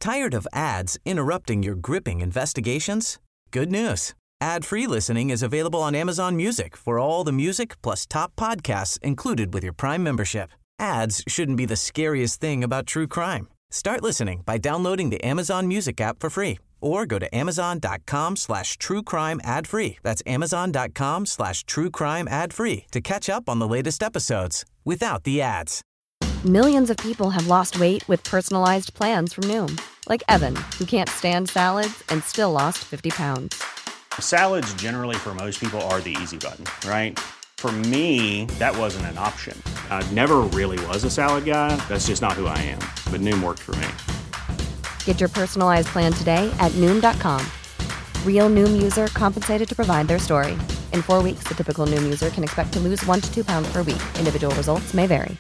Tired of ads interrupting your gripping investigations? Good news. Ad-free listening is available on Amazon Music for all the music plus top podcasts included with your Prime membership. Ads shouldn't be the scariest thing about true crime. Start listening by downloading the Amazon Music app for free or go to amazon.com/truecrime ad-free. That's amazon.com/truecrime ad-free to catch up on the latest episodes without the ads. Millions of people have lost weight with personalized plans from Noom. Like Evan, who can't stand salads and still lost 50 pounds. Salads generally for most people are the easy button, right? For me, that wasn't an option. I never really was a salad guy. That's just not who I am. But Noom worked for me. Get your personalized plan today at Noom.com. Real Noom user compensated to provide their story. In 4 weeks, the typical Noom user can expect to lose 1 to 2 pounds per week. Individual results may vary.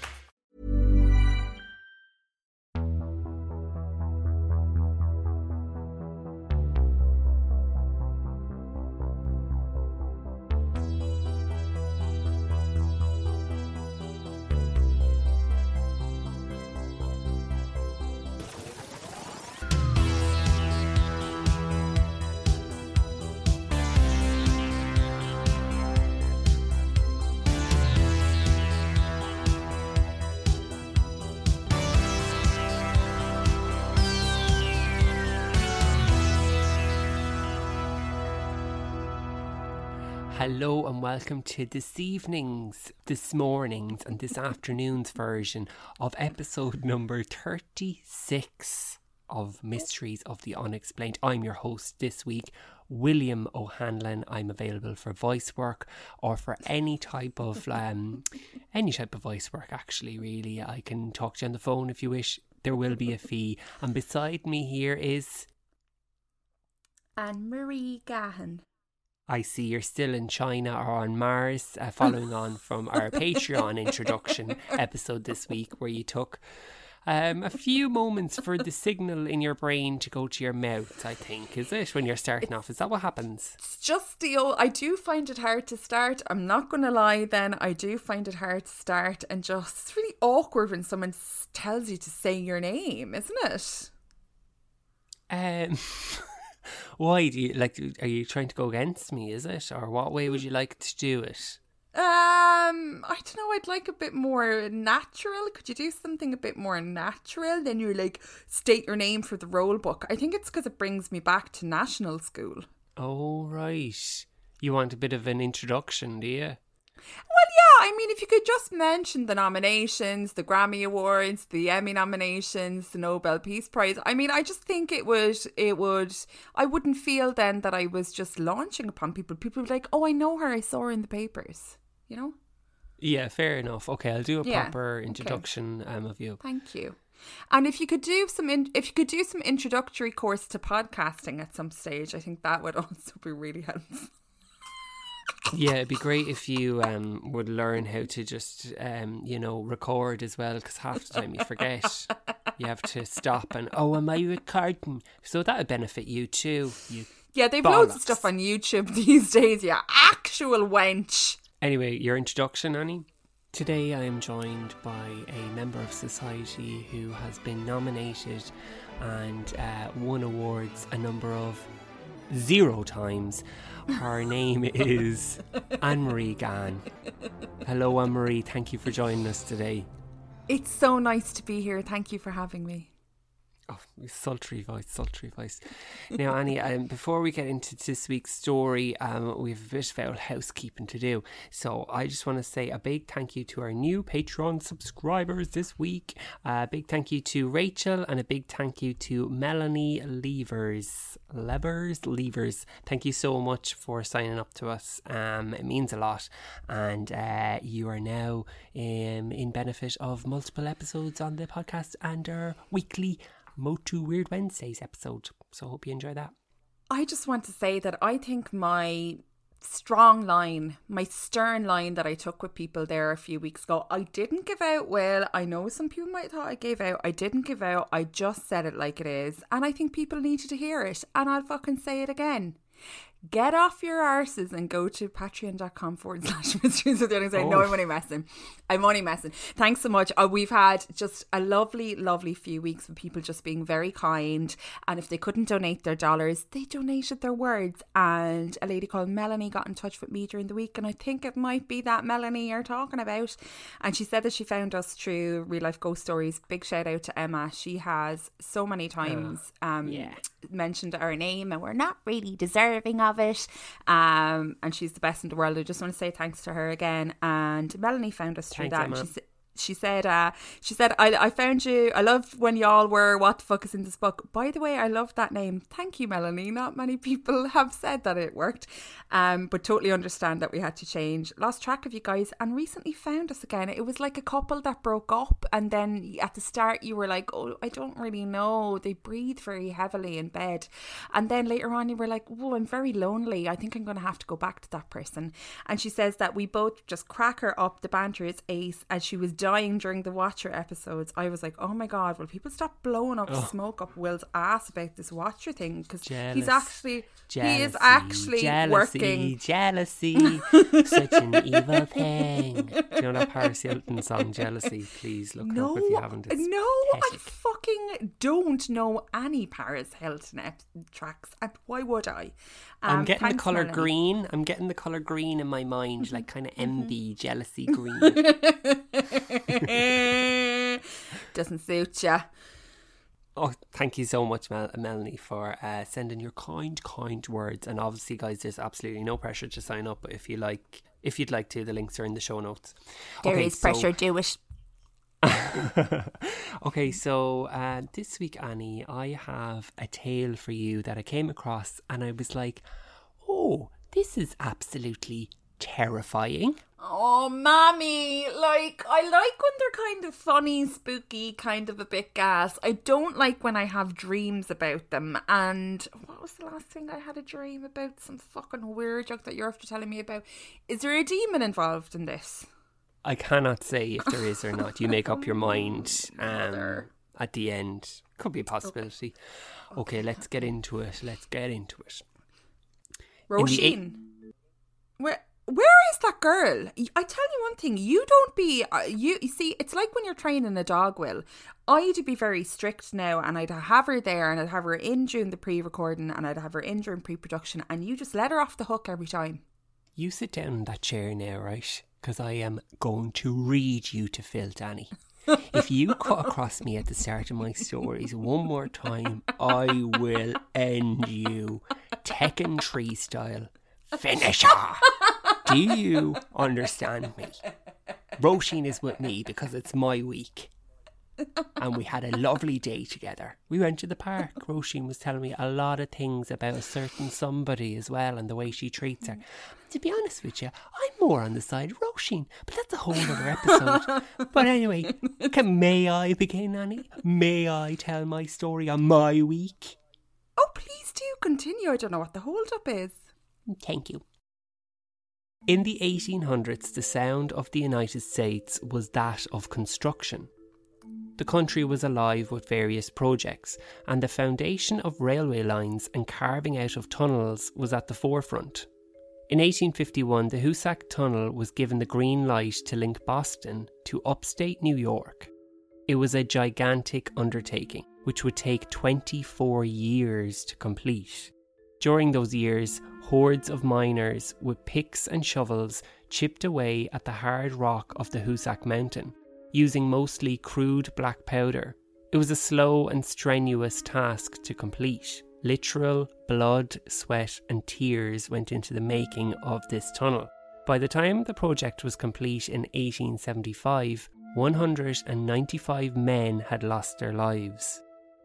Hello and welcome to this evening's, this morning's and this afternoon's version of episode number 36 of Mysteries of the Unexplained. I'm your host this week, William O'Hanlon. I'm available for voice work or for any type of voice work actually, really. I can talk to you on the phone if you wish. There will be a fee. And beside me here is Anne-Marie Gahan. I see you're still in China or on Mars, following on from our Patreon introduction episode this week, where you took a few moments for the signal in your brain to go to your mouth, I think. Is it, when you're starting off? Is that what happens? It's just I do find it hard to start. I'm not going to lie then. I do find it hard to start, and just it's really awkward when someone tells you to say your name, isn't it? Why do you are you trying to go against me, is it? Or what way would you like to do it? I don't know, I'd like a bit more natural. Could you do something a bit more natural than you state your name for the roll book? I think it's because it brings me back to national school. Oh, right. You want a bit of an introduction, do you? Well, yeah, I mean, if you could just mention the nominations, the Grammy Awards, the Emmy nominations, the Nobel Peace Prize. I mean, I just think I wouldn't feel then that I was just launching upon people. People would be like, oh, I know her, I saw her in the papers, you know? Yeah, fair enough. Okay, I'll do a proper introduction of you. Thank you. And if you could do some introductory course to podcasting at some stage, I think that would also be really helpful. Yeah, it'd be great if you would learn how to just, record as well, because half the time you forget. You have to stop and, am I recording? So that would benefit you too. Yeah, they've loads of stuff on YouTube these days, yeah. Actual wench. Anyway, your introduction, Annie? Today I am joined by a member of society who has been nominated and won awards a number of 0 times. Her name is Anne-Marie Gahan. Hello, Anne-Marie. Thank you for joining us today. It's so nice to be here. Thank you for having me. Oh, sultry voice. Now, Annie, before we get into this week's story, we have a bit of housekeeping to do. So I just want to say a big thank you to our new Patreon subscribers this week. A big thank you to Rachel and a big thank you to Melanie Levers. Thank you so much for signing up to us. It means a lot. And you are now in benefit of multiple episodes on the podcast and our weekly Motu Weird Wednesdays episode. So I hope you enjoy that. I just want to say that I think my stern line that I took with people there a few weeks ago, I didn't give out. Well, I know some people might have thought I gave out. I didn't give out. I just said it like it is. And I think people needed to hear it. And I'll fucking say it again. get off your arses and go to patreon.com/mysteries with Earlings. No, I'm only messing. Thanks so much. We've had just a lovely few weeks with people just being very kind, and if they couldn't donate their dollars, they donated their words. And a lady called Melanie got in touch with me during the week, and I think it might be that Melanie you're talking about, and she said that she found us through Real Life Ghost Stories. Big shout out to Emma. She has so many times mentioned our name, and we're not really deserving of it, and she's the best in the world. I just want to say thanks to her again. And Melanie found us through that. She said, I found you. I loved when y'all were What the Fuck is in this book. By the way, I love that name. Thank you, Melanie. Not many people have said that it worked, but totally understand that we had to change. Lost track of you guys and recently found us again. It was like a couple that broke up, and then at the start you were like, oh, I don't really know. They breathe very heavily in bed, and then later on you were like, oh, I'm very lonely. I think I'm going to have to go back to that person. And she says that we both just crack her up. The banter is ace, and she was dying during the Watcher episodes. I was like, oh my god, will people stop blowing up smoke up Will's ass about this Watcher thing? Because he is actually working. Jealousy, such an evil thing. Do you know that Paris Hilton song Jealousy? Please look it up if you haven't. I fucking don't know any Paris Hilton tracks, and why would I? I'm getting the colour green. I'm getting the colour green in my mind, like kind of MB jealousy green. Doesn't suit ya. Oh, thank you so much, Melanie, for sending your kind words. And obviously, guys, there's absolutely no pressure to sign up. But if you'd like to, the links are in the show notes. There is pressure. Do it. Okay, so this week, Annie, I have a tale for you that I came across, and I was like, oh, this is absolutely terrifying. Oh, mammy, I like when they're kind of funny, spooky, kind of a bit gas. I don't like when I have dreams about them. And what was the last thing I had a dream about? Some fucking weird joke that you're after telling me about. Is there a demon involved in this? I cannot say if there is or not. You make up your mind at the end. Could be a possibility. Okay, let's get into it. Roisin. Where is that girl? I tell you one thing, you don't be, you see, it's like when you're training a dog, Will. I'd be very strict now, and I'd have her there, and I'd have her in during the pre-recording, and I'd have her in during pre-production, and you just let her off the hook every time. You sit down in that chair now, right? Because I am going to read you to filth, Annie. If you cut across me at the start of my stories one more time, I will end you Tekken 3 style. Finisher! Do you understand me? Roisin is with me because it's my week. And we had a lovely day together. We went to the park. Roisin was telling me a lot of things about a certain somebody as well, and the way she treats her. To be honest with you, I'm more on the side of Roisin, but that's a whole other episode. But anyway, may I begin, Annie? May I tell my story on my week? Oh, please do continue. I don't know what the hold up is. Thank you. In the 1800s, the sound of the United States was that of construction. The country was alive with various projects, and the foundation of railway lines and carving out of tunnels was at the forefront. In 1851, the Hoosac Tunnel was given the green light to link Boston to upstate New York. It was a gigantic undertaking, which would take 24 years to complete. During those years, hordes of miners with picks and shovels chipped away at the hard rock of the Hoosac Mountain, using mostly crude black powder. It was a slow and strenuous task to complete. Literal blood, sweat and tears went into the making of this tunnel. By the time the project was complete in 1875, 195 men had lost their lives.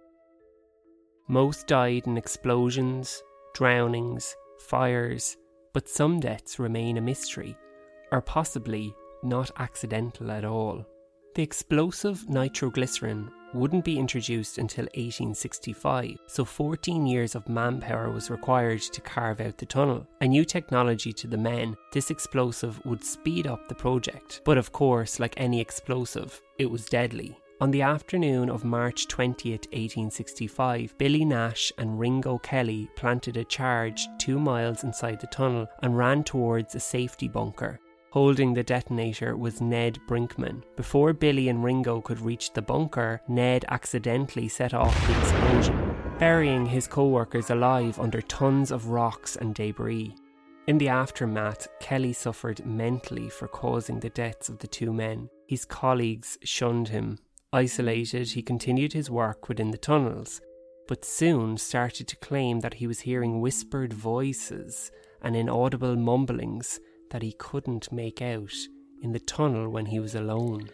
Most died in explosions, drownings, fires, but some deaths remain a mystery, or possibly not accidental at all. The explosive nitroglycerin wouldn't be introduced until 1865, so 14 years of manpower was required to carve out the tunnel. A new technology to the men, this explosive would speed up the project. But of course, like any explosive, it was deadly. On the afternoon of March 20th, 1865, Billy Nash and Ringo Kelly planted a charge 2 miles inside the tunnel and ran towards a safety bunker. Holding the detonator was Ned Brinkman. Before Billy and Ringo could reach the bunker, Ned accidentally set off the explosion, burying his co-workers alive under tons of rocks and debris. In the aftermath, Kelly suffered mentally for causing the deaths of the 2 men. His colleagues shunned him. Isolated, he continued his work within the tunnels, but soon started to claim that he was hearing whispered voices and inaudible mumblings that he couldn't make out in the tunnel when he was alone.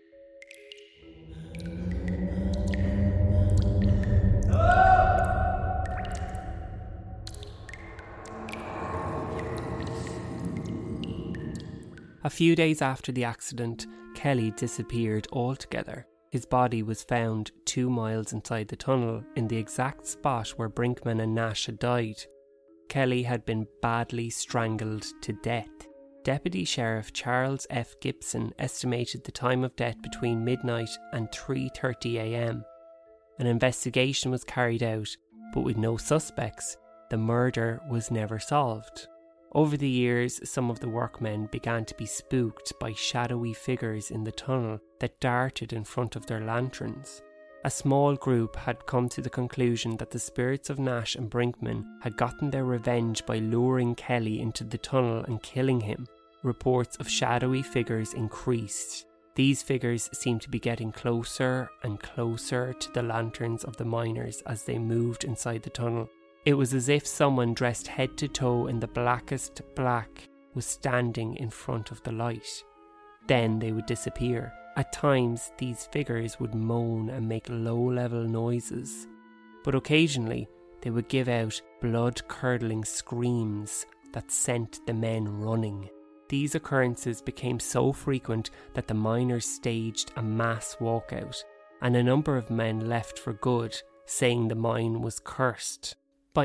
A few days after the accident, Kelly disappeared altogether. His body was found 2 miles inside the tunnel in the exact spot where Brinkman and Nash had died. Kelly had been badly strangled to death. Deputy Sheriff Charles F. Gibson estimated the time of death between midnight and 3:30 a.m. An investigation was carried out, but with no suspects, the murder was never solved. Over the years, some of the workmen began to be spooked by shadowy figures in the tunnel that darted in front of their lanterns. A small group had come to the conclusion that the spirits of Nash and Brinkman had gotten their revenge by luring Kelly into the tunnel and killing him. Reports of shadowy figures increased. These figures seemed to be getting closer and closer to the lanterns of the miners as they moved inside the tunnel. It was as if someone dressed head to toe in the blackest black was standing in front of the light. Then they would disappear. At times, these figures would moan and make low-level noises, but occasionally they would give out blood-curdling screams that sent the men running. These occurrences became so frequent that the miners staged a mass walkout, and a number of men left for good, saying the mine was cursed. By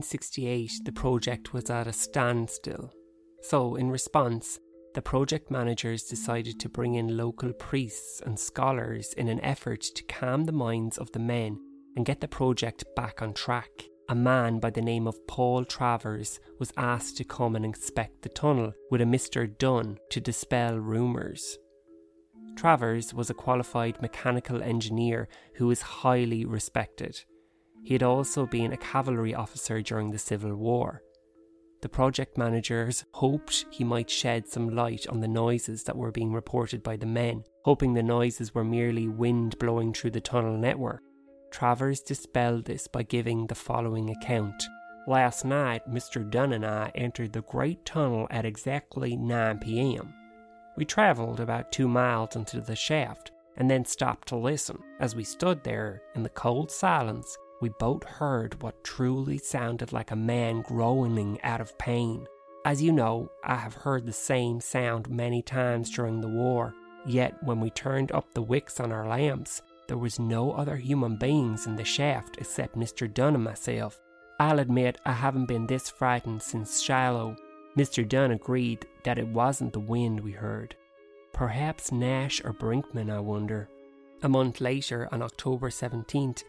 1868, the project was at a standstill. So, in response, the project managers decided to bring in local priests and scholars in an effort to calm the minds of the men and get the project back on track. A man by the name of Paul Travers was asked to come and inspect the tunnel with a Mr. Dunn to dispel rumours. Travers was a qualified mechanical engineer who was highly respected. He had also been a cavalry officer during the Civil War. The project managers hoped he might shed some light on the noises that were being reported by the men, hoping the noises were merely wind blowing through the tunnel network. Travers dispelled this by giving the following account. Last night, Mr. Dunn and I entered the Great Tunnel at exactly 9 p.m. We travelled about 2 miles into the shaft and then stopped to listen. As we stood there in the cold silence, we both heard what truly sounded like a man groaning out of pain. As you know, I have heard the same sound many times during the war, yet when we turned up the wicks on our lamps, there was no other human beings in the shaft except Mr. Dunn and myself. I'll admit I haven't been this frightened since Shiloh. Mr. Dunn agreed that it wasn't the wind we heard. Perhaps Nash or Brinkman, I wonder. A month later, on October 17th,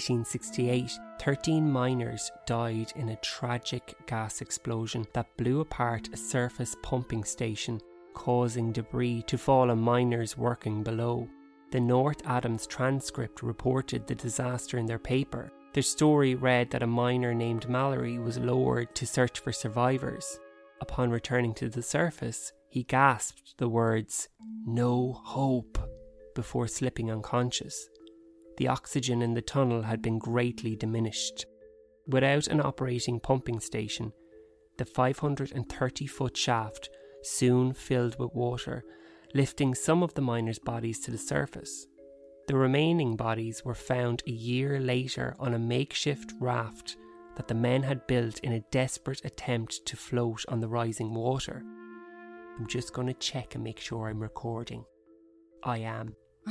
1868, 13 miners died in a tragic gas explosion that blew apart a surface pumping station, causing debris to fall on miners working below. The North Adams Transcript reported the disaster in their paper. Their story read that a miner named Mallory was lowered to search for survivors. Upon returning to the surface, he gasped the words, "No hope," before slipping unconscious. The oxygen in the tunnel had been greatly diminished. Without an operating pumping station, the 530-foot shaft soon filled with water, lifting some of the miners' bodies to the surface. The remaining bodies were found a year later on a makeshift raft that the men had built in a desperate attempt to float on the rising water. I'm just going to check and make sure I'm recording. I am.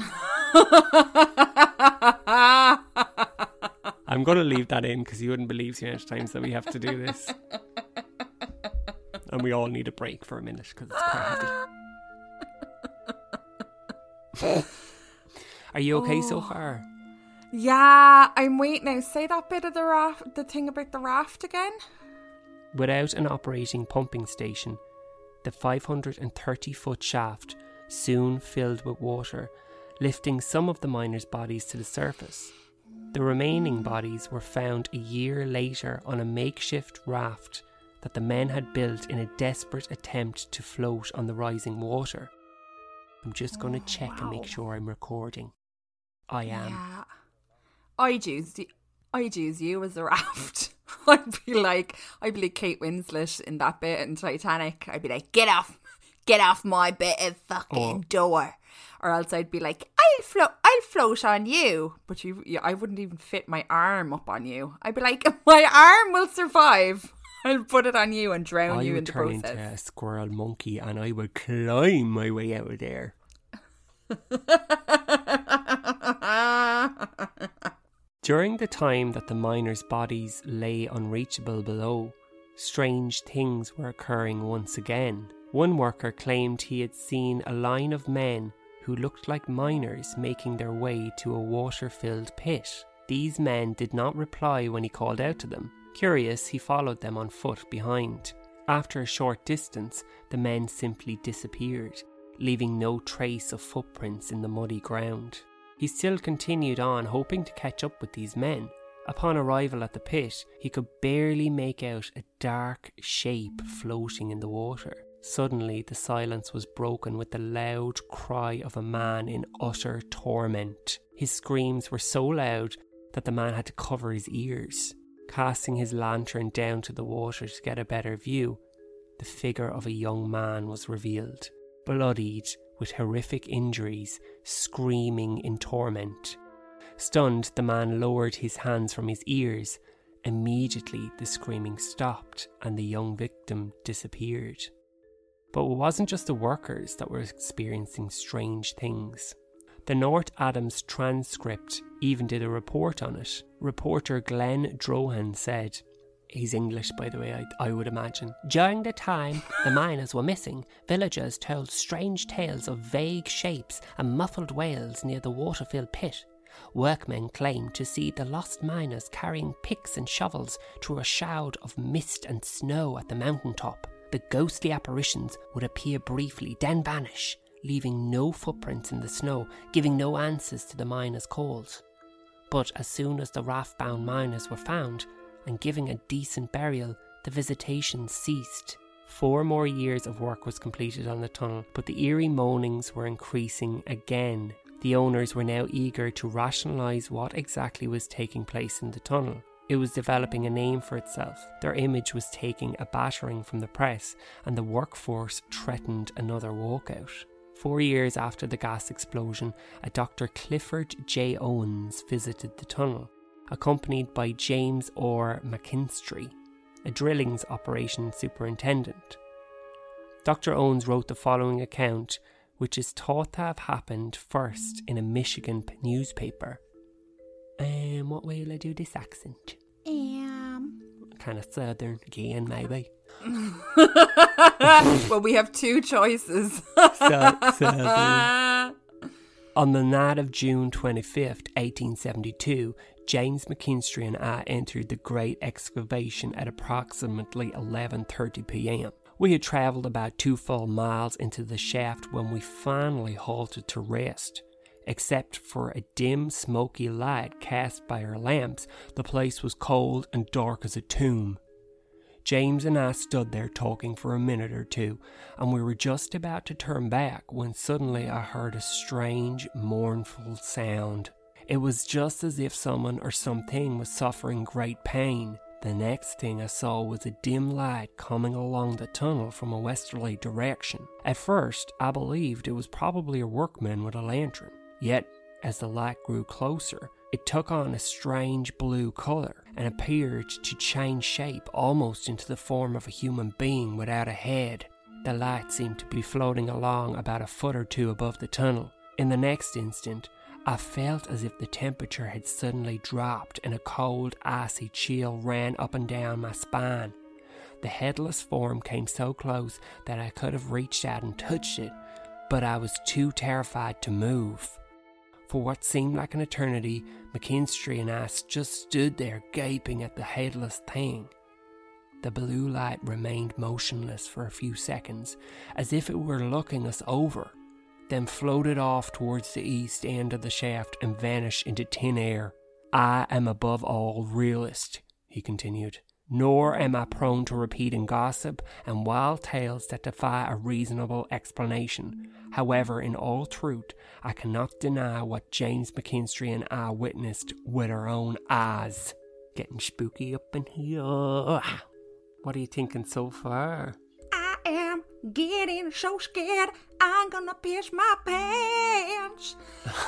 I'm going to leave that in because you wouldn't believe the amount of times that we have to do this. And we all need a break for a minute because it's quite heavy. Are you okay so far? Yeah, I'm waiting now. Say that bit of the thing about the raft again. Without an operating pumping station, the 530-foot shaft soon filled with water, lifting some of the miners' bodies to the surface. The remaining bodies were found a year later on a makeshift raft that the men had built in a desperate attempt to float on the rising water. I'm just going to check and make sure I'm recording. I am. Yeah. I'd use you as a raft. I'd be like Kate Winslet in that bit in Titanic. I'd be like, get off my bit of fucking door. Or else I'd be like, I'll float on you. But I wouldn't even fit my arm up on you. I'd be like, my arm will survive. I'll put it on you and drown you in the process. I would turn into a squirrel monkey and I would climb my way out of there. During the time that the miners' bodies lay unreachable below, strange things were occurring once again. One worker claimed he had seen a line of men who looked like miners making their way to a water-filled pit. These men did not reply when he called out to them. Curious, he followed them on foot behind. After a short distance, the men simply disappeared, leaving no trace of footprints in the muddy ground. He still continued on, hoping to catch up with these men. Upon arrival at the pit, he could barely make out a dark shape floating in the water. Suddenly, the silence was broken with the loud cry of a man in utter torment. His screams were so loud that the man had to cover his ears. Casting his lantern down to the water to get a better view, the figure of a young man was revealed, bloodied, with horrific injuries, screaming in torment. Stunned, the man lowered his hands from his ears. Immediately, the screaming stopped and the young victim disappeared. But it wasn't just the workers that were experiencing strange things. The North Adams Transcript even did a report on it. Reporter Glenn Drohan said, he's English by the way, I would imagine, during the time the miners were missing, villagers told strange tales of vague shapes and muffled wails near the water-filled pit. Workmen claimed to see the lost miners carrying picks and shovels through a shroud of mist and snow at the mountaintop. The ghostly apparitions would appear briefly, then vanish, leaving no footprints in the snow, giving no answers to the miners' calls. But as soon as the raft-bound miners were found, and giving a decent burial, the visitation ceased. 4 more years of work was completed on the tunnel, but the eerie moanings were increasing again. The owners were now eager to rationalise what exactly was taking place in the tunnel. It was developing a name for itself. Their image was taking a battering from the press, and the workforce threatened another walkout. 4 years after the gas explosion, a Dr. Clifford J. Owens visited the tunnel, accompanied by James R. McKinstry, a drillings operation superintendent. Dr. Owens wrote the following account, which is thought to have happened first in a Michigan newspaper. What way will I do this accent? Kind of southern again, maybe. Well, we have 2 choices. Southern. On the night of June 25th, 1872, James McKinstry and I entered the great excavation at approximately 11:30 p.m. We had travelled about 2 full miles into the shaft when we finally halted to rest. Except for a dim, smoky light cast by our lamps, the place was cold and dark as a tomb. James and I stood there talking for a minute or two, and we were just about to turn back when suddenly I heard a strange, mournful sound. It was just as if someone or something was suffering great pain. The next thing I saw was a dim light coming along the tunnel from a westerly direction. At first, I believed it was probably a workman with a lantern. Yet, as the light grew closer, it took on a strange blue colour and appeared to change shape almost into the form of a human being without a head. The light seemed to be floating along about a foot or 2 above the tunnel. In the next instant, I felt as if the temperature had suddenly dropped and a cold, icy chill ran up and down my spine. The headless form came so close that I could have reached out and touched it, but I was too terrified to move. For what seemed like an eternity, McKinstry and us just stood there gaping at the headless thing. The blue light remained motionless for a few seconds, as if it were looking us over, then floated off towards the east end of the shaft and vanished into thin air. I am above all realist, he continued, nor am I prone to repeating gossip and wild tales that defy a reasonable explanation. However, in all truth, I cannot deny what James McKinstry and I witnessed with our own eyes. Getting spooky up in here. What are you thinking so far? I am getting so scared, I'm gonna piss my pants.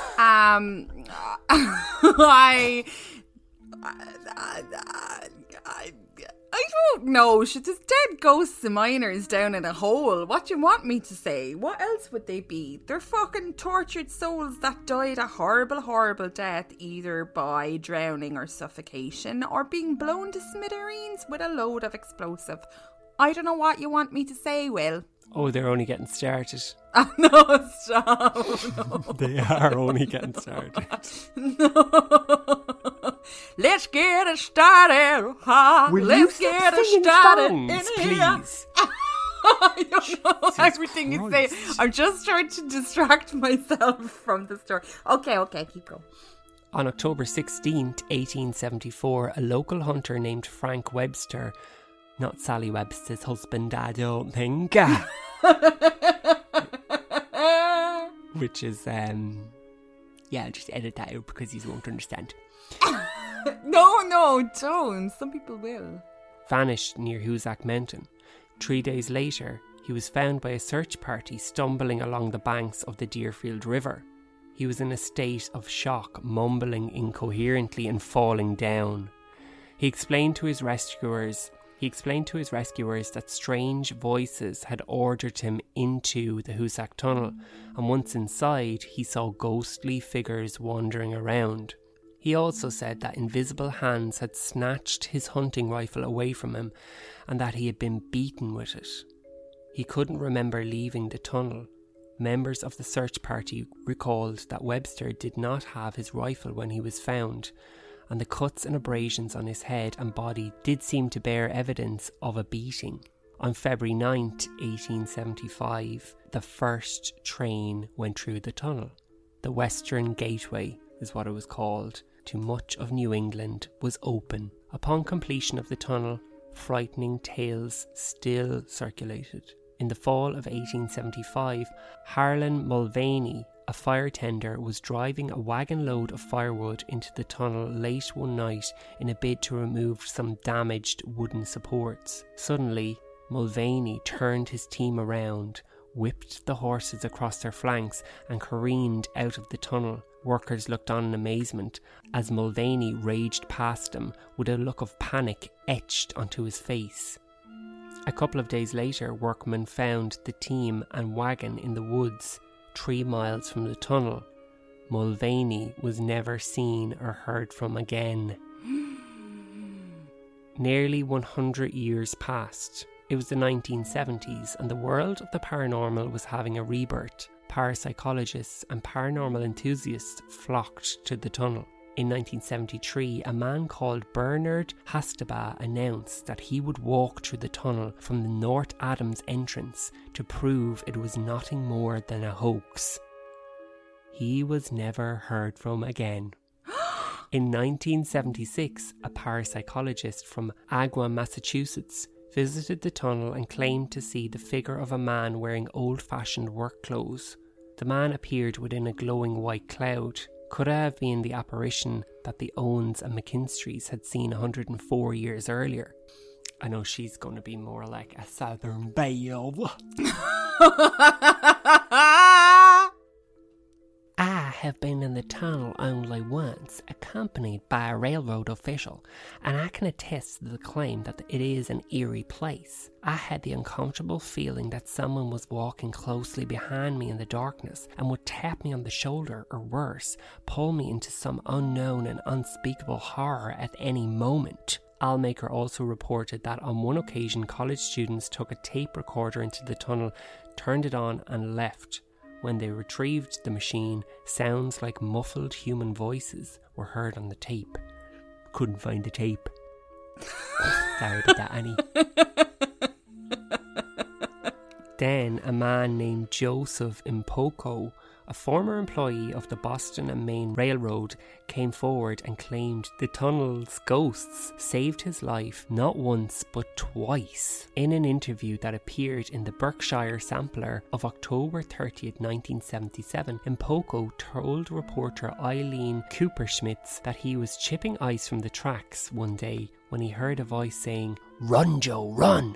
I don't know. There's dead ghosts of miners down in a hole. What do you want me to say? What else would they be? They're fucking tortured souls that died a horrible, horrible death, either by drowning or suffocation, or being blown to smithereens with a load of explosive. I don't know what you want me to say, Will. Oh, they're only getting started. No, stop. No. They are only getting started. No. Let's get it started. Let's get it started in here. Please. I don't know everything you say. Christ. I'm just trying to distract myself from the story. Okay, keep going. On October 16th, 1874, a local hunter named Frank Webster, not Sally Webster's husband, I don't think, which is, I'll just edit that out because you won't understand, No, don't. Some people will. vanished near Hoosac Mountain. 3 days later, he was found by a search party stumbling along the banks of the Deerfield River. He was in a state of shock, mumbling incoherently and falling down. He explained to his rescuers that strange voices had ordered him into the Hoosac Tunnel, and once inside, he saw ghostly figures wandering around. He also said that invisible hands had snatched his hunting rifle away from him, and that he had been beaten with it. He couldn't remember leaving the tunnel. Members of the search party recalled that Webster did not have his rifle when he was found, and the cuts and abrasions on his head and body did seem to bear evidence of a beating. On February 9th, 1875, the first train went through the tunnel. The Western Gateway is what it was called, to much of New England was open. Upon completion of the tunnel, frightening tales still circulated. In the fall of 1875, Harlan Mulvaney, a fire tender, was driving a wagon load of firewood into the tunnel late one night in a bid to remove some damaged wooden supports. Suddenly, Mulvaney turned his team around, whipped the horses across their flanks and careened out of the tunnel. Workers looked on in amazement as Mulvaney raged past them with a look of panic etched onto his face. A couple of days later, workmen found the team and wagon in the woods 3 miles from the tunnel. Mulvaney was never seen or heard from again. Nearly 100 years passed. It was the 1970s, and the world of the paranormal was having a rebirth. Parapsychologists and paranormal enthusiasts flocked to the tunnel. In 1973, a man called Bernard Hastaba announced that he would walk through the tunnel from the North Adams entrance to prove it was nothing more than a hoax. He was never heard from again. In 1976, a parapsychologist from Agawam, Massachusetts, visited the tunnel and claimed to see the figure of a man wearing old-fashioned work clothes. The man appeared within a glowing white cloud. Could it have been the apparition that the Owens and McKinstrys had seen 104 years earlier? I know she's going to be more like a Southern Belle. I have been in the tunnel only once, accompanied by a railroad official, and I can attest to the claim that it is an eerie place. I had the uncomfortable feeling that someone was walking closely behind me in the darkness and would tap me on the shoulder, or worse, pull me into some unknown and unspeakable horror at any moment. Allmaker also reported that on one occasion college students took a tape recorder into the tunnel, turned it on and left. When they retrieved the machine, sounds like muffled human voices were heard on the tape. Couldn't find the tape. Sorry about that, Annie. Then a man named Joseph Impoko, a former employee of the Boston and Maine Railroad, came forward and claimed the tunnel's ghosts saved his life not once but twice. In an interview that appeared in the Berkshire Sampler of October 30th, 1977, Impoko told reporter Eileen Cooperschmitz that he was chipping ice from the tracks one day when he heard a voice saying, "Run, Joe, run!"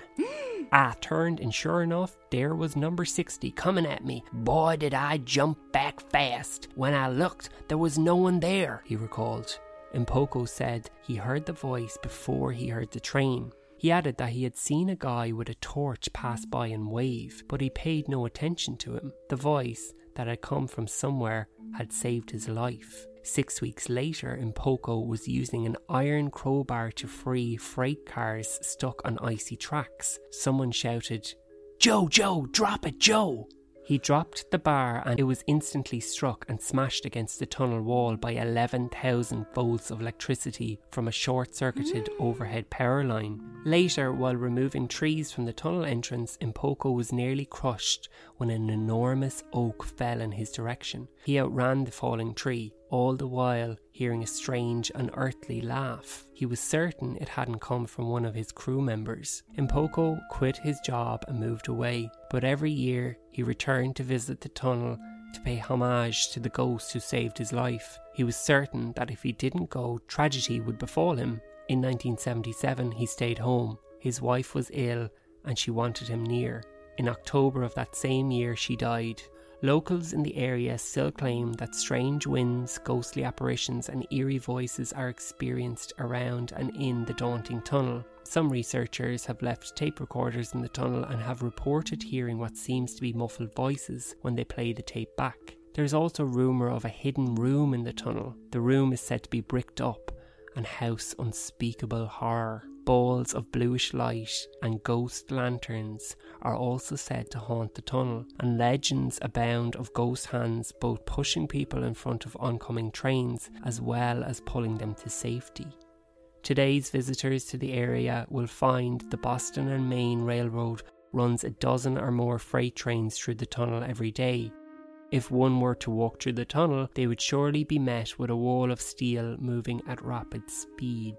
I turned and sure enough, there was number 60 coming at me. Boy, did I jump back fast. When I looked, there was no one there, he recalled. Impoko said he heard the voice before he heard the train. He added that he had seen a guy with a torch pass by and wave, but he paid no attention to him. The voice that had come from somewhere had saved his life. 6 weeks later, Impoko was using an iron crowbar to free freight cars stuck on icy tracks. Someone shouted, "Joe, Joe, drop it, Joe!" He dropped the bar and it was instantly struck and smashed against the tunnel wall by 11,000 volts of electricity from a short-circuited overhead power line. Later, while removing trees from the tunnel entrance, Impoko was nearly crushed when an enormous oak fell in his direction. He outran the falling tree, all the while hearing a strange, unearthly laugh. He was certain it hadn't come from one of his crew members. Impoko quit his job and moved away, but every year he returned to visit the tunnel to pay homage to the ghost who saved his life. He was certain that if he didn't go, tragedy would befall him. In 1977, he stayed home. His wife was ill and she wanted him near. In October of that same year, she died. Locals in the area still claim that strange winds, ghostly apparitions and eerie voices are experienced around and in the daunting tunnel. Some researchers have left tape recorders in the tunnel and have reported hearing what seems to be muffled voices when they play the tape back. There is also rumour of a hidden room in the tunnel. The room is said to be bricked up and house unspeakable horror. Balls of bluish light and ghost lanterns are also said to haunt the tunnel, and legends abound of ghost hands both pushing people in front of oncoming trains as well as pulling them to safety. Today's visitors to the area will find the Boston and Maine Railroad runs a dozen or more freight trains through the tunnel every day. If one were to walk through the tunnel, they would surely be met with a wall of steel moving at rapid speed.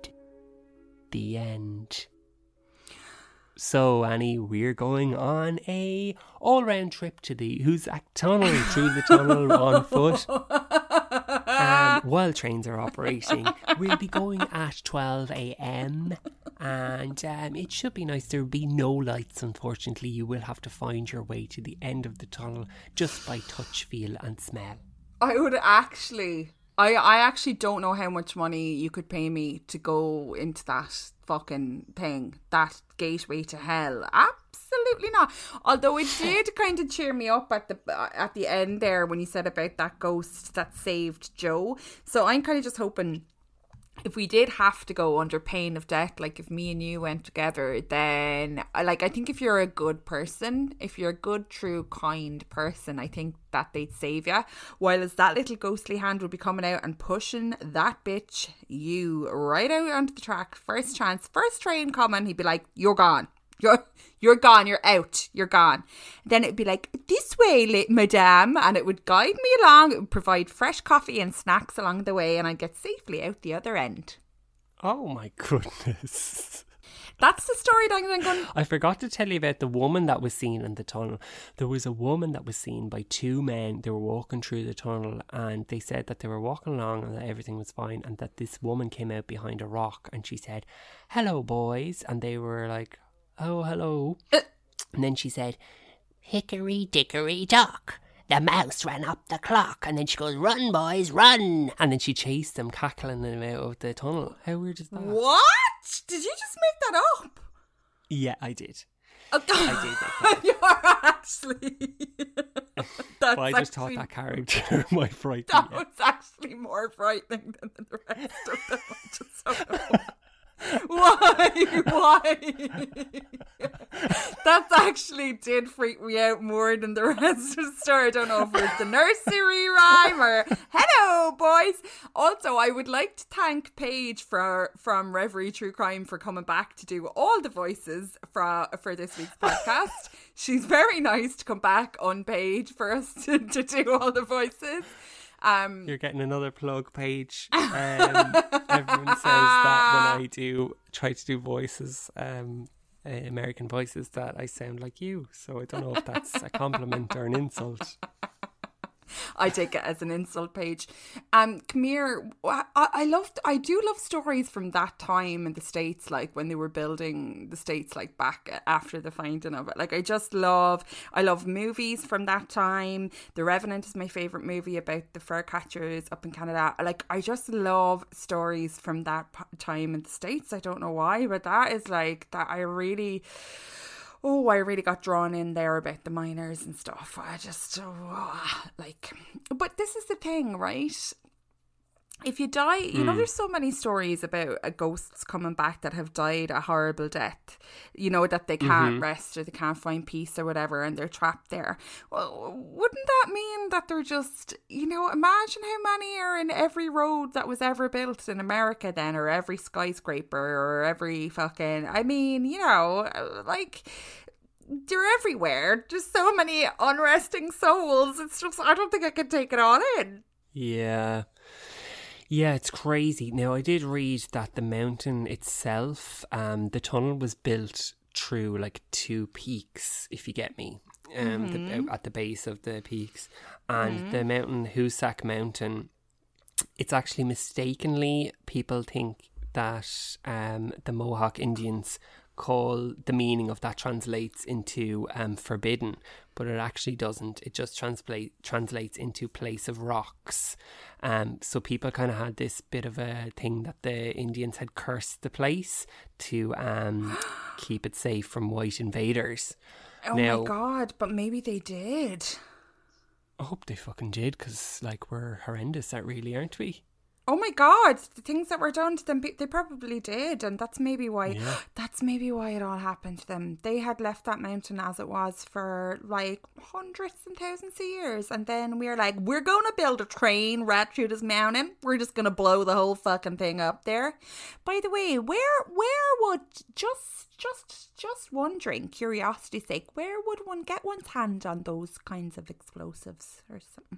The end. So, Annie, we're going on a all-round trip to the Hoosac Tunnel, through the tunnel on foot. While trains are operating, we'll be going at 12 a.m. and it should be nice. There will be no lights, unfortunately. You will have to find your way to the end of the tunnel just by touch, feel and smell. I actually don't know how much money you could pay me to go into that fucking thing, that gateway to hell. Absolutely not. Although it did kind of cheer me up at the end there when you said about that ghost that saved Joe. So I'm kind of just hoping, if we did have to go under pain of death, like if me and you went together, then I think if you're a good person, if you're a good, true, kind person, I think that they'd save you. While as that little ghostly hand would be coming out and pushing that bitch you right out onto the track, first chance, first train coming, he'd be like, "You're gone. You're gone, you're out, you're gone." Then it'd be like, "This way, madame," and it would guide me along. It would provide fresh coffee and snacks along the way, and I'd get safely out the other end. Oh my goodness. That's the story that I'm going. I forgot to tell you about the woman that was seen in the tunnel. There was a woman that was seen by two men. They were walking through the tunnel and they said that they were walking along and that everything was fine, and that this woman came out behind a rock and she said, "Hello, boys," and they were like, "Oh, hello." And then she said, "Hickory dickory dock, the mouse ran up the clock." And then she goes, "Run, boys, run." And then she chased them, cackling them out of the tunnel. How weird is that? What? Did you just make that up? Yeah, I did. Oh, I did make that up. You're actually... But I just thought that character might frighten that you. was actually more frightening than the rest of them. I just don't know. Why? That actually did freak me out more than the rest of the story. I don't know if it's the nursery rhyme or hello, boys. Also, I would like to thank Paige from Reverie True Crime for coming back to do all the voices for this week's podcast. She's very nice to come back on Paige for us to do all the voices. You're getting another plug, Paige. Everyone says that when I try to do voices, American voices, that I sound like you. So I don't know if that's a compliment or an insult. I take it as an insult, Paige. Come here. I do love stories from that time in the States, like when they were building the States, like back after the finding of it. Like I love movies from that time. The Revenant is my favourite movie about the fur catchers up in Canada. Like, I just love stories from that time in the States. I don't know why, but that is like that. I really got drawn in there about the miners and stuff. I just, but this is the thing, right? If you die, you know, there's so many stories about ghosts coming back that have died a horrible death, you know, that they can't rest or they can't find peace or whatever, and they're trapped there. Well, wouldn't that mean that they're just, you know, imagine how many are in every road that was ever built in America then, or every skyscraper, or every fucking, I mean, you know, like, they're everywhere. Just so many unresting souls. It's just, I don't think I could take it all in. Yeah, it's crazy. Now, I did read that the mountain itself, the tunnel was built through like two peaks, if you get me, at the base of the peaks. And the mountain, Hoosac Mountain, it's actually mistakenly, people think that the Mohawk Indians call the meaning of that translates into forbidden, but it actually doesn't. It just translates into place of rocks. So people kind of had this bit of a thing that the Indians had cursed the place to keep it safe from white invaders. Oh my God, but maybe they did. I hope they fucking did, because like, we're horrendous at really, aren't we? Oh my God, the things that were done to them, they probably did. And that's maybe why it all happened to them. They had left that mountain as it was for like hundreds and thousands of years. And then we're like, we're going to build a train right through this mountain. We're just going to blow the whole fucking thing up there. By the way, where would, just wondering, curiosity's sake, where would one get one's hand on those kinds of explosives or something?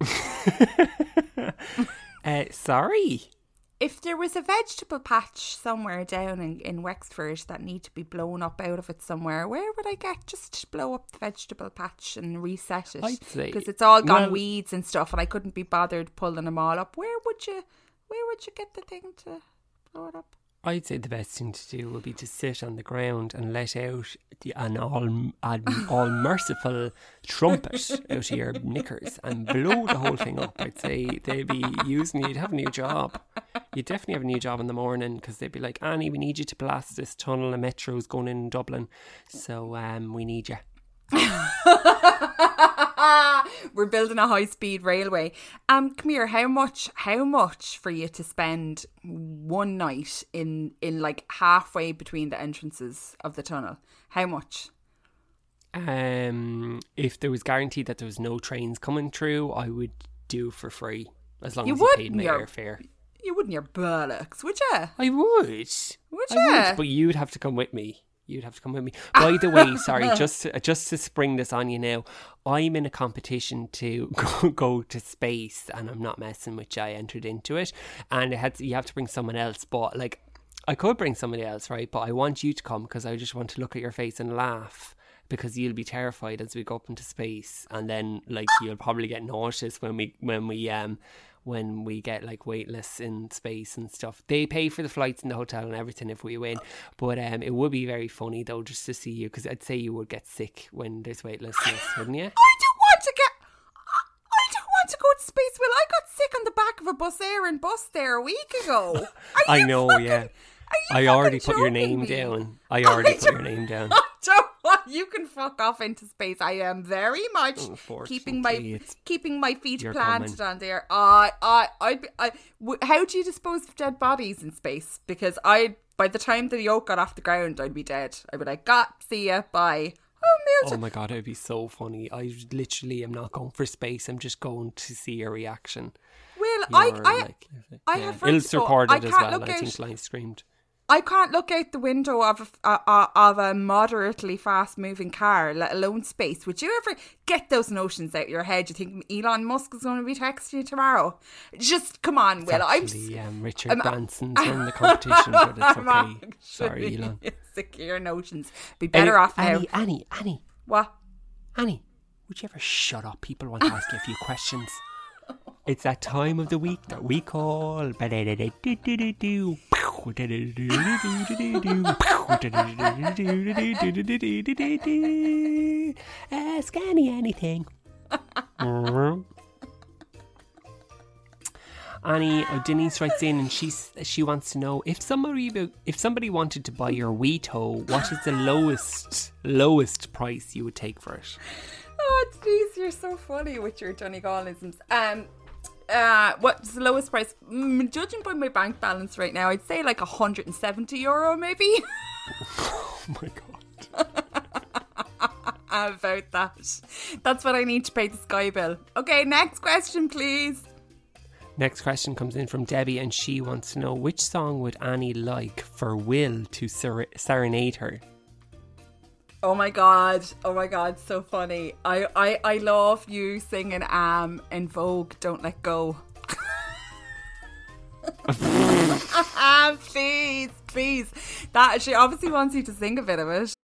Sorry? If there was a vegetable patch somewhere down in Wexford that need to be blown up out of it somewhere, where would I get just to blow up the vegetable patch and reset it? I'd say, because it's all gone weeds and stuff, and I couldn't be bothered pulling them all up. Where would you get the thing to blow it up? I'd say the best thing to do would be to sit on the ground and let out an all merciful trumpet out of your knickers and blow the whole thing up. I'd say they'd be using you. You'd have a new job. You'd definitely have a new job in the morning, because they'd be like, Annie, we need you to blast this tunnel. A metro's going in Dublin, so we need you. We're building a high-speed railway. Come here, how much for you to spend one night in like halfway between the entrances of the tunnel? How much? If there was guaranteed that there was no trains coming through, I would do for free, as long as you paid me airfare. You wouldn't, your bollocks, would you? I would. Would you? But you'd have to come with me. By the way, sorry, just to spring this on you now, I'm in a competition to go to space, and I'm not messing with you. I entered into it, and you have to bring someone else. But like, I could bring somebody else, right? But I want you to come, because I just want to look at your face and laugh, because you'll be terrified as we go up into space, and then like you'll probably get nauseous when we get like weightless in space and stuff. They pay for the flights and the hotel and everything if we win, but it would be very funny though, just to see you, because I'd say you would get sick when there's weightlessness, wouldn't you? I don't want to go to space. Well, I got sick on the back of a bus there a week ago. I know, yeah. I already put your name down. You can fuck off into space. I am very much keeping my feet planted on there. How do you dispose of dead bodies in space? Because I By the time the yoke got off the ground, I'd be dead. I'd be like, see ya, bye. Oh my God, it would be so funny. I literally am not going for space. I'm just going to see your reaction. Well, I have friends. Ilse recorded as well. I think Line screamed. I can't look out the window of a moderately fast-moving car, let alone space. Would you ever get those notions out of your head? You think Elon Musk is going to be texting you tomorrow? Just come on, Will. Actually, Richard Branson's in the competition, but it's okay. Sorry, Elon. Sick of your notions. Be better off now. Annie. What? Annie, would you ever shut up? People want to ask you a few questions. It's that time of the week that we call Ask Annie anything. Annie, Denise writes in and she wants to know if somebody wanted to buy your wee toe, what is the lowest price you would take for it? Oh, jeez, you're so funny with your Donegal-isms. What's the lowest price? Judging by my bank balance right now, I'd say like €170 maybe. Oh my God. About that. That's what I need to pay the Sky bill. Okay, next question, please. Next question comes in from Debbie and she wants to know which song would Annie like for Will to serenade her? Oh my god, so funny. I love you singing in Vogue, Don't Let Go. Please. That she obviously wants you to sing a bit of it.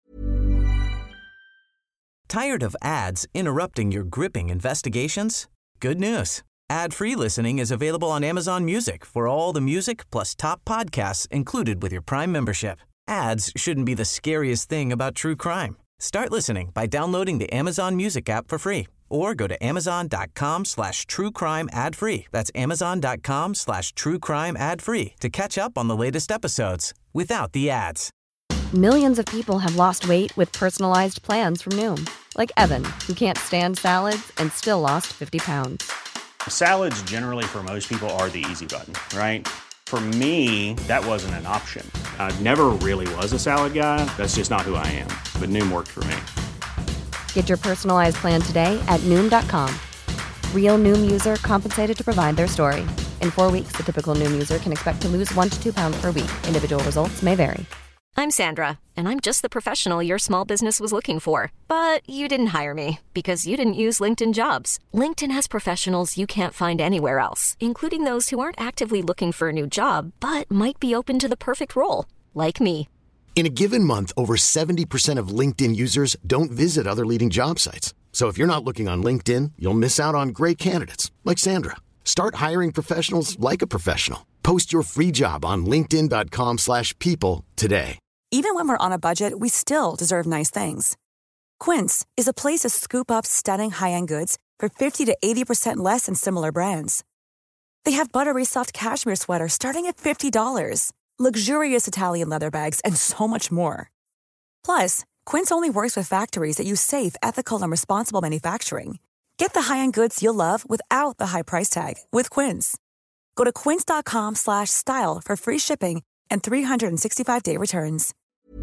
Tired of ads interrupting your gripping investigations? Good news. Ad-free listening is available on Amazon Music for all the music plus top podcasts included with your Prime membership. Ads shouldn't be the scariest thing about true crime. Start listening by downloading the Amazon Music app for free or go to amazon.com/truecrime ad-free. That's amazon.com/truecrime ad-free to catch up on the latest episodes without the ads. Millions of people have lost weight with personalized plans from Noom. Like Evan, who can't stand salads and still lost 50 pounds. Salads generally for most people are the easy button, right? For me, that wasn't an option. I never really was a salad guy. That's just not who I am. But Noom worked for me. Get your personalized plan today at Noom.com. Real Noom user compensated to provide their story. In 4 weeks, the typical Noom user can expect to lose 1 to 2 pounds per week. Individual results may vary. I'm Sandra, and I'm just the professional your small business was looking for. But you didn't hire me because you didn't use LinkedIn Jobs. LinkedIn has professionals you can't find anywhere else, including those who aren't actively looking for a new job, but might be open to the perfect role, like me. In a given month, over 70% of LinkedIn users don't visit other leading job sites. So if you're not looking on LinkedIn, you'll miss out on great candidates, like Sandra. Start hiring professionals like a professional. Post your free job on linkedin.com/people today. Even when we're on a budget, we still deserve nice things. Quince is a place to scoop up stunning high-end goods for 50 to 80% less than similar brands. They have buttery soft cashmere sweaters starting at $50, luxurious Italian leather bags, and so much more. Plus, Quince only works with factories that use safe, ethical, and responsible manufacturing. Get the high-end goods you'll love without the high price tag with Quince. Go to quince.com/style for free shipping and 365-day returns.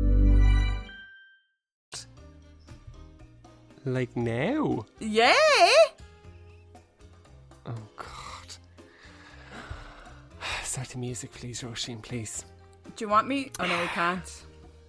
Like now? Yeah. Oh God. Start the music, please, Roisin, please. Do you want me? Oh no, we can't.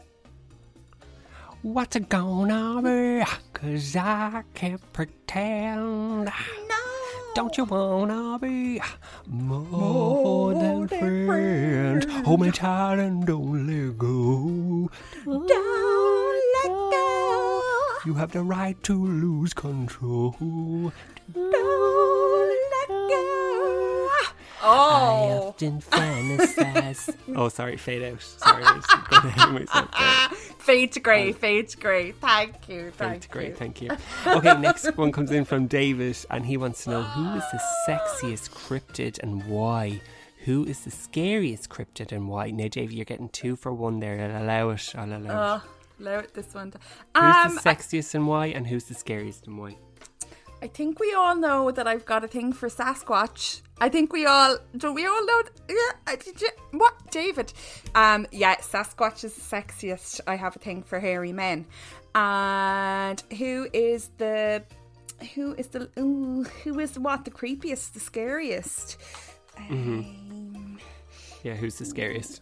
What's it gonna be? 'Cause I can't pretend. No. Don't you wanna be more than friend? Hold me tight and don't let go. Don't let go. You have the right to lose control. Don't let go. I Oh. often fantasize. Oh, sorry, fade out. Sorry, I was going to hate myself there. Fade to grey, fade to grey. Thank you. Great, thank you. Okay, next one comes in from David, and he wants to know who is the sexiest cryptid and why. Who is the scariest cryptid and why? Now, Davey, you're getting 2 for 1 there. I'll allow it. Allow it this one. Who's the sexiest and why, and who's the scariest and why? I think we all know that I've got a thing for Sasquatch. I think don't we all know? Yeah, what, David? Yeah, Sasquatch is the sexiest. I have a thing for hairy men. And who is the creepiest, the scariest? Yeah, who's the scariest?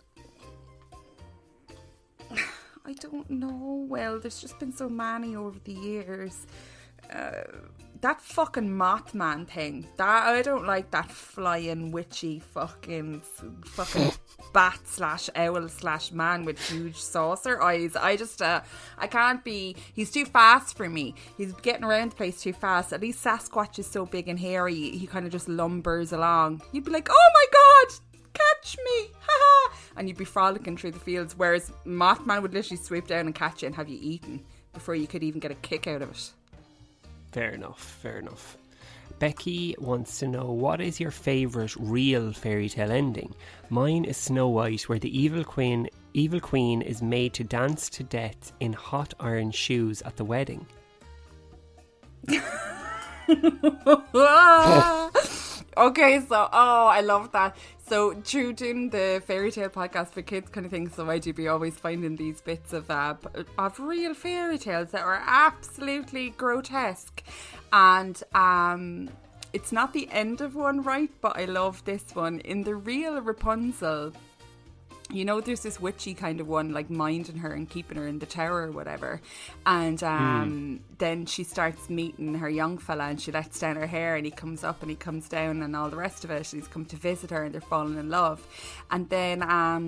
I don't know. Well, there's just been so many over the years. That fucking Mothman thing. I don't like that flying witchy fucking bat/owl/man with huge saucer eyes. I can't be. He's too fast for me. He's getting around the place too fast. At least Sasquatch is so big and hairy. He kind of just lumbers along. You'd be like, oh my god, catch me, haha, and you'd be frolicking through the fields. Whereas Mothman would literally swoop down and catch you and have you eaten before you could even get a kick out of it. Fair enough. Becky wants to know, what is your favourite real fairy tale ending? Mine is Snow White, where the evil queen is made to dance to death in hot iron shoes at the wedding. Okay, so I love that. So through doing the fairy tale podcast for kids kind of thing, so I do be always finding these bits of real fairy tales that are absolutely grotesque, and it's not the end of one, right? But I love this one. In the real Rapunzel, you know, there's this witchy kind of one, like minding her and keeping her in the tower or whatever. And then she starts meeting her young fella and she lets down her hair and he comes up and he comes down and all the rest of it. He's come to visit her and they're falling in love. And then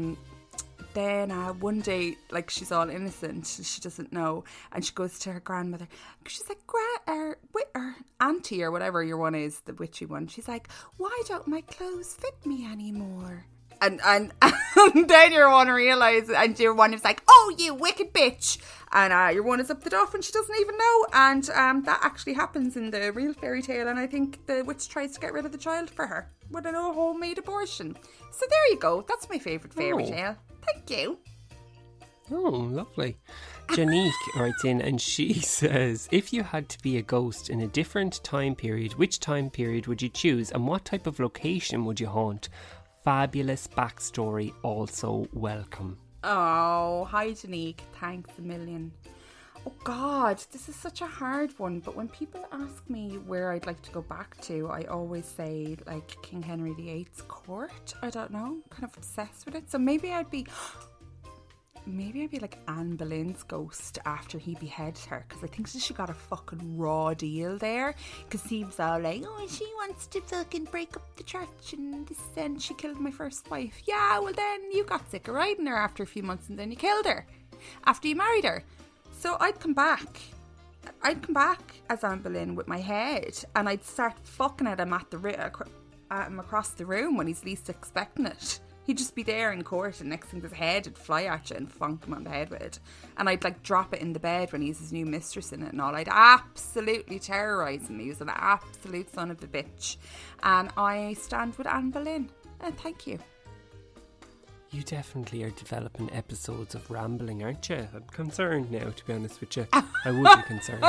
one day, like, she's all innocent, she doesn't know, and she goes to her grandmother. She's like, or auntie or whatever your one is, the witchy one. She's like, why don't my clothes fit me anymore? And then your one realises, and your one is like, oh, you wicked bitch. And your one is up the duff and she doesn't even know. And that actually happens in the real fairy tale. And I think the witch tries to get rid of the child for her with a homemade abortion. So there you go. That's my favourite fairy tale. Thank you. Oh, lovely. Janique writes in and she says, if you had to be a ghost in a different time period, which time period would you choose and what type of location would you haunt? Fabulous backstory, also welcome. Oh, hi Janique, thanks a million. Oh God, this is such a hard one, but when people ask me where I'd like to go back to, I always say like King Henry VIII's court. I don't know, kind of obsessed with it. So maybe I'd be like Anne Boleyn's ghost after he beheaded her, because I think she got a fucking raw deal there, because he was all like, oh, she wants to fucking break up the church and this, and she killed my first wife. Yeah, well then you got sick of riding her after a few months and then you killed her after you married her. So I'd come back as Anne Boleyn with my head and I'd start fucking at him across the room when he's least expecting it. He'd just be there in court and next thing his head would fly at you and funk him on the head with it. And I'd like drop it in the bed when he's his new mistress in it and all. I'd absolutely terrorise him. He was an absolute son of a bitch. And I stand with Anne Boleyn. And thank you. You definitely are developing episodes of rambling, aren't you? I'm concerned now, to be honest with you. I would be concerned.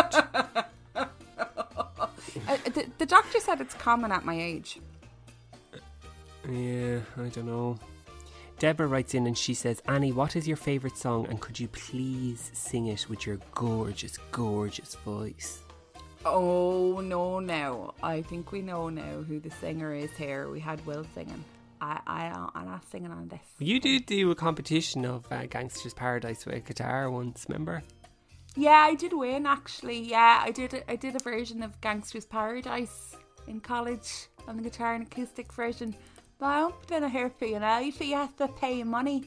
The doctor said it's common at my age. Yeah, I don't know. Deborah writes in and she says, Annie, what is your favourite song and could you please sing it with your gorgeous, gorgeous voice? Oh, no. I think we know now who the singer is here. We had Will singing. I'm not singing on this. You did do a competition of Gangster's Paradise with a guitar once, remember? Yeah, I did win actually. Yeah, I did a version of Gangster's Paradise in college on the guitar, an acoustic version. But I won't be doing a hair for you now. You have to pay money.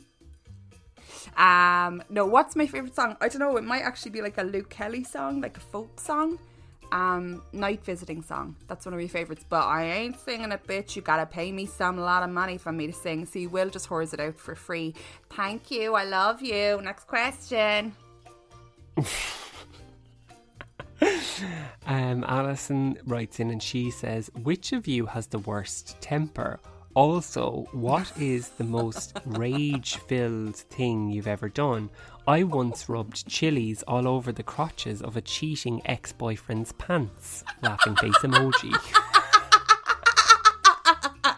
No, what's my favourite song? I don't know. It might actually be like a Luke Kelly song, like a folk song. Night Visiting song. That's one of my favourites. But I ain't singing it, bitch. You gotta pay me a lot of money for me to sing. So you will just whores it out for free. Thank you. I love you. Next question. Alison writes in and she says, which of you has the worst temper? Also, what is the most rage-filled thing you've ever done? I once rubbed chilies all over the crotches of a cheating ex-boyfriend's pants. Laughing face emoji.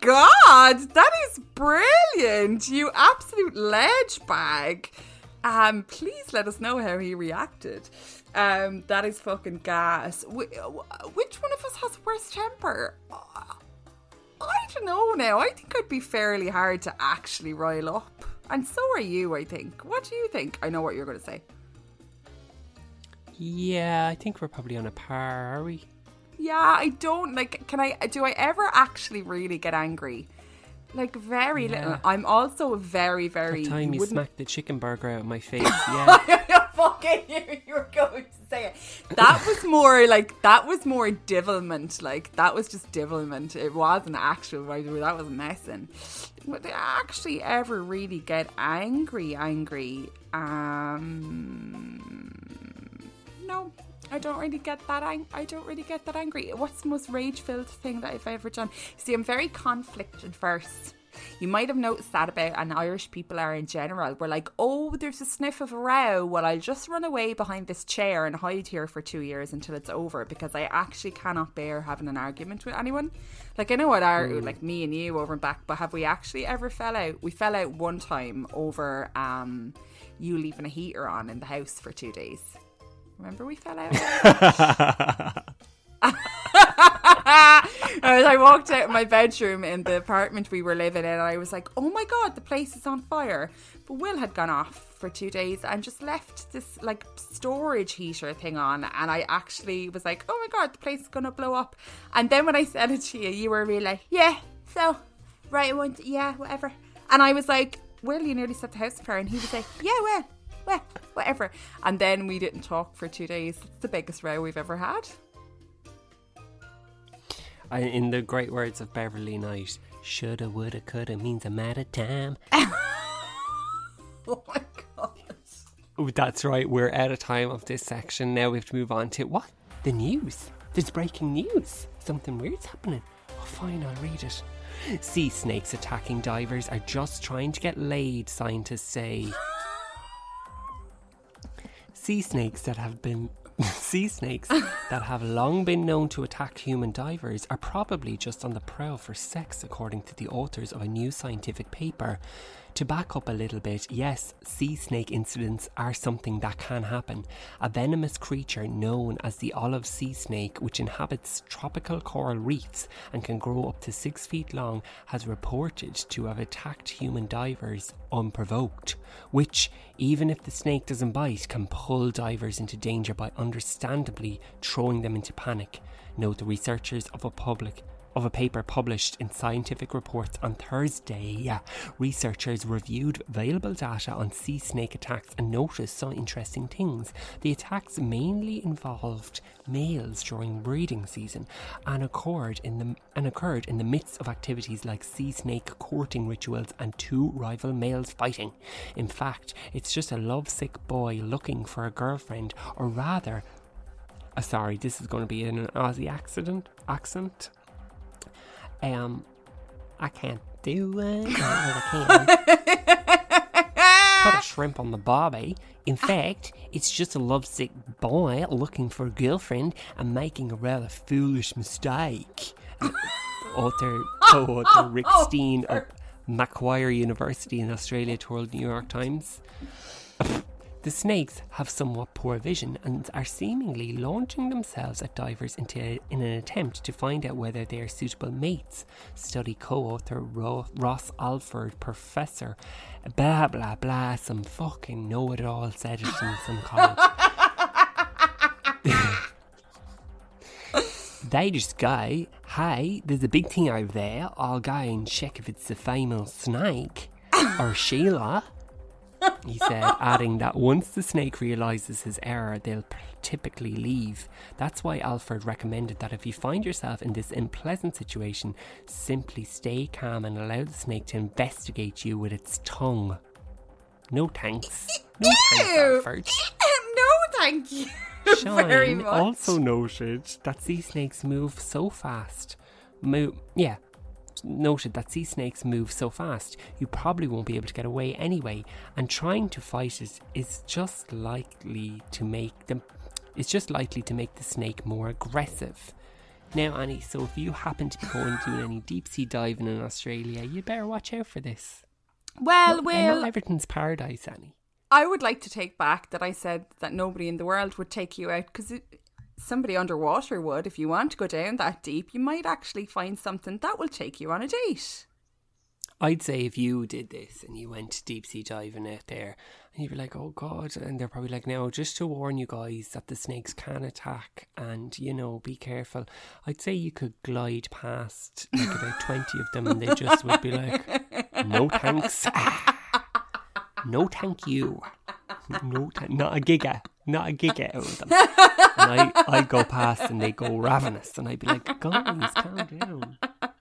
God, that is brilliant. You absolute ledge bag. Please let us know how he reacted. That is fucking gas. Which one of us has worse temper? I don't know now. I think I'd be fairly hard to actually rile up. And so are you, I think. What do you think? I know what you're going to say. Yeah, I think we're probably on a par, are we? Yeah, I don't, like, do I ever actually really get angry? Like, very little. I'm also very, very... The time you smacked the chicken burger out of my face, yeah. Fucking you were going to say it. That was more divilment. Like, that was just divilment. It wasn't actual, that was messing. Would I actually ever really get angry? No. I don't really get that angry. What's the most rage-filled thing that I've ever done? See, I'm very conflict averse. You might have noticed that about, and Irish people are in general. We're like, oh, there's a sniff of a row. Well, I'll just run away behind this chair and hide here for 2 years until it's over, because I actually cannot bear having an argument with anyone. Like, I know what like me and you over and back, but have we actually ever fell out? We fell out one time over you leaving a heater on in the house for 2 days. Remember we fell out? I walked out of my bedroom in the apartment we were living in, and I was like, oh my God, the place is on fire. But Will had gone off for 2 days and just left this like storage heater thing on, and I actually was like, oh my God, the place is going to blow up. And then when I said it to you, you were really like, yeah, so, right, yeah, whatever. And I was like, Will, you nearly set the house on fire. And he was like, yeah, well, whatever. And then we didn't talk for 2 days. It's the biggest row we've ever had. In the great words of Beverly Knight, shoulda, woulda, coulda means I'm out of time. Oh my God. Oh, that's right, we're out of time of this section. Now we have to move on to what? The news. There's breaking news. Something weird's happening. Oh, fine, I'll read it. Sea snakes attacking divers are just trying to get laid, scientists say. Sea snakes that have long been known to attack human divers are probably just on the prowl for sex, according to the authors of a new scientific paper. To back up a little bit, yes, sea snake incidents are something that can happen. A venomous creature known as the olive sea snake, which inhabits tropical coral reefs and can grow up to 6 feet long, has reported to have attacked human divers unprovoked, which, even if the snake doesn't bite, can pull divers into danger by understandably throwing them into panic, note the researchers of a paper published in Scientific Reports on Thursday. Researchers reviewed available data on sea snake attacks and noticed some interesting things. The attacks mainly involved males during breeding season and occurred in the midst of activities like sea snake courting rituals and 2 rival males fighting. In fact, it's just a lovesick boy looking for a girlfriend, or rather, sorry, this is going to be in an Aussie accent. I can't do it. I can't. Put a shrimp on the barbie. In fact, it's just a lovesick boy looking for a girlfriend and making a rather foolish mistake. Co-author Rick Steen of Macquarie University in Australia told the New York Times. The snakes have somewhat poor vision and are seemingly launching themselves at divers in an attempt to find out whether they are suitable mates. Study co-author Ross Alford, professor, blah blah blah, some fucking know-it-all said it in some college. They just go, hey, there's a big thing over there, I'll go and check if it's a female snake, or Sheila. He said, adding that once the snake realises his error, they'll typically leave. That's why Alford recommended that if you find yourself in this unpleasant situation, simply stay calm and allow the snake to investigate you with its tongue. No thanks. No thanks, Alford. No thank you. Very much. Also noted that sea snakes move so fast. Noted that sea snakes move so fast, you probably won't be able to get away anyway, and trying to fight it is just likely to make the snake more aggressive. Now, Annie, so if you happen to be going doing any deep sea diving in Australia, you'd better watch out for this. Well, not everything's paradise, Annie. I would like to take back that I said that nobody in the world would take you out, because somebody underwater would. If you want to go down that deep, you might actually find something that will take you on a date. I'd say if you did this and you went deep sea diving out there and you'd be like, oh God, and they're probably like, now just to warn you guys that the snakes can attack and, you know, be careful. I'd say you could glide past like about 20 of them and they just would be like, no thanks. No thank you. Not a giga out of them. And I'd go past and they go ravenous and I'd be like, guys, calm down.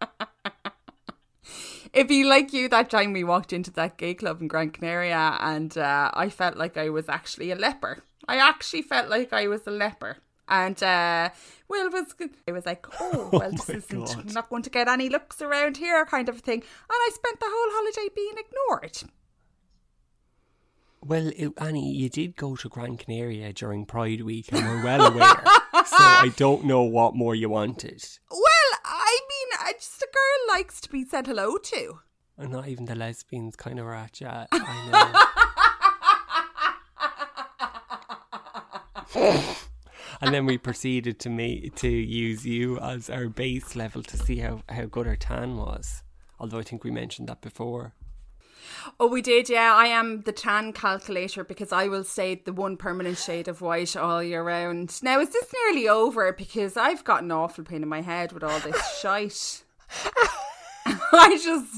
It'd be like you that time we walked into that gay club in Gran Canaria and I felt like I was actually a leper. I actually felt like I was a leper. And Will was like, oh, well, this isn't, I'm not going to get any looks around here kind of thing. And I spent the whole holiday being ignored. Well, Annie, you did go to Gran Canaria during Pride Week and we're well aware. So I don't know what more you wanted. Well, I mean, just a girl likes to be said hello to. And not even the lesbians kind of were at you. I know. And then we proceeded to use you as our base level to see how good our tan was. Although I think we mentioned that before. Oh, we did, yeah. I am the tan calculator because I will say the one permanent shade of white all year round. Now, is this nearly over? Because I've got an awful pain in my head with all this shite. I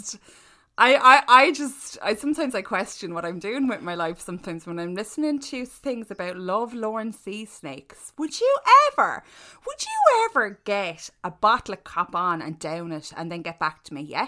sometimes I question what I'm doing with my life sometimes when I'm listening to things about lovelorn sea snakes. Would you ever get a bottle of Cop On and down it and then get back to me, yeah?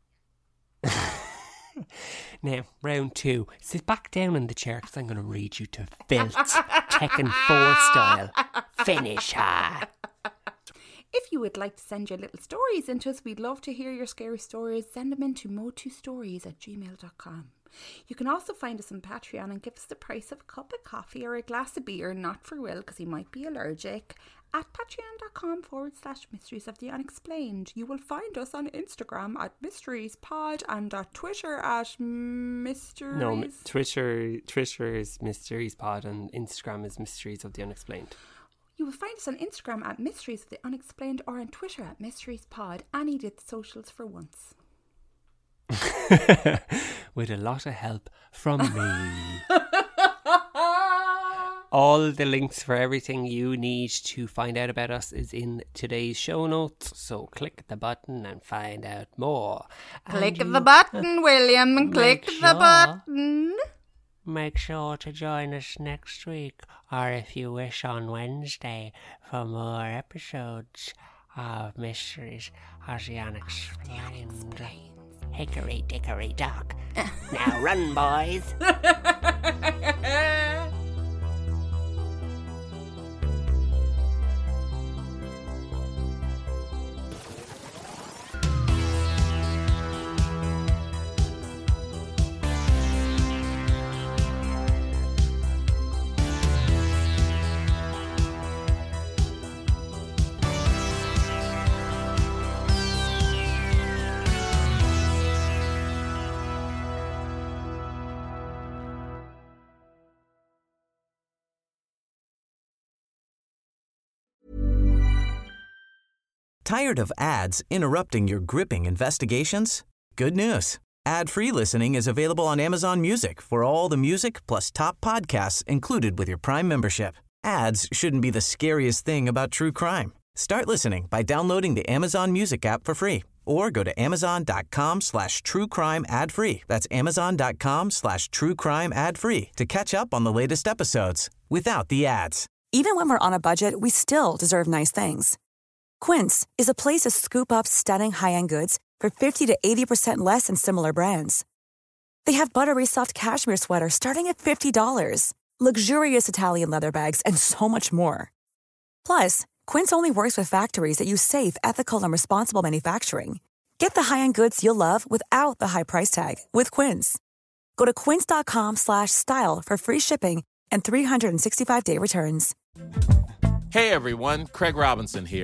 Now, round 2. Sit back down in the chair because I'm going to read you to filth. Tekken 4 style. Finish her. If you would like to send your little stories into us, we'd love to hear your scary stories. Send them in to mo2stories@gmail.com. You can also find us on Patreon and give us the price of a cup of coffee or a glass of beer, not for Will because he might be allergic, at patreon.com/Mysteries of the Unexplained. You will find us on Instagram at MysteriesPod and at Twitter at Mysteries... No, Twitter is MysteriesPod and Instagram is Mysteries of the Unexplained. You will find us on Instagram at Mysteries of the Unexplained or on Twitter at MysteriesPod. Annie did the socials for once. With a lot of help from me. All the links for everything you need to find out about us is in today's show notes. So click the button and find out more. Click the button, William, and click the button. Make sure to join us next week, or if you wish on Wednesday, for more episodes of Mysteries of the Unexplained. Hickory dickory dock. Now run, boys. Tired of ads interrupting your gripping investigations? Good news. Ad-free listening is available on Amazon Music for all the music plus top podcasts included with your Prime membership. Ads shouldn't be the scariest thing about true crime. Start listening by downloading the Amazon Music app for free or go to amazon.com/truecrime ad-free. That's amazon.com/truecrime ad-free to catch up on the latest episodes without the ads. Even when we're on a budget, we still deserve nice things. Quince is a place to scoop up stunning high-end goods for 50 to 80% less than similar brands. They have buttery soft cashmere sweaters starting at $50, luxurious Italian leather bags, and so much more. Plus, Quince only works with factories that use safe, ethical, and responsible manufacturing. Get the high-end goods you'll love without the high price tag with Quince. Go to quince.com/style for free shipping and 365-day returns. Hey everyone, Craig Robinson here.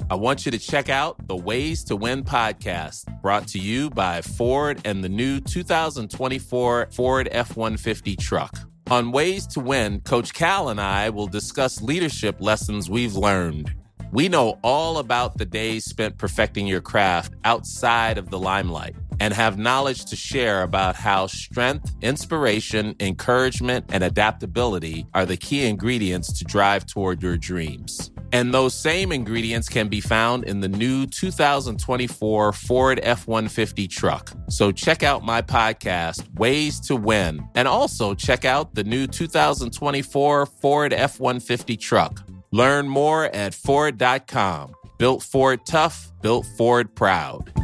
I want you to check out the Ways to Win podcast, brought to you by Ford and the new 2024 Ford F-150 truck. On Ways to Win, Coach Cal and I will discuss leadership lessons we've learned. We know all about the days spent perfecting your craft outside of the limelight and have knowledge to share about how strength, inspiration, encouragement, and adaptability are the key ingredients to drive toward your dreams. And those same ingredients can be found in the new 2024 Ford F-150 truck. So check out my podcast, Ways to Win, and also check out the new 2024 Ford F-150 truck. Learn more at Ford.com. Built Ford tough, built Ford proud.